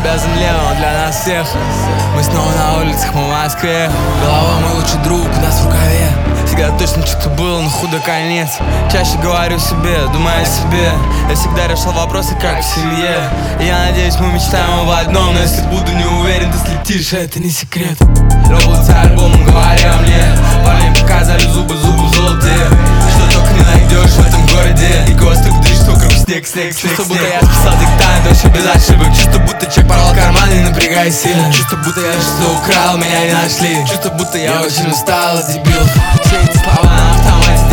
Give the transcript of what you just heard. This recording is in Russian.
обязан левым для нас всех. Мы снова на улицах, мы в Москве. Голова мой лучший друг, у нас в рукаве. Всегда точно что-то было, но худо конец. Чаще говорю себе, думаю о себе. Я всегда решал вопросы, как в семье. И я надеюсь, мы мечтаем об одном. Но если буду не уверен, ты слетишь, это не секрет. Работа альбомом, говоря мне. Парни показали зубы золотые. Что только не найдешь в этом городе. И костык дышит вокруг снег. Чувство, будто я списал диктант, вообще без ошибок. Чувство, будто человек порвал карман, не напрягай сильно. Чувство, будто я что-то украл, меня не нашли. Чувство, будто я очень устал от дебилов. Все эти слова на автомате.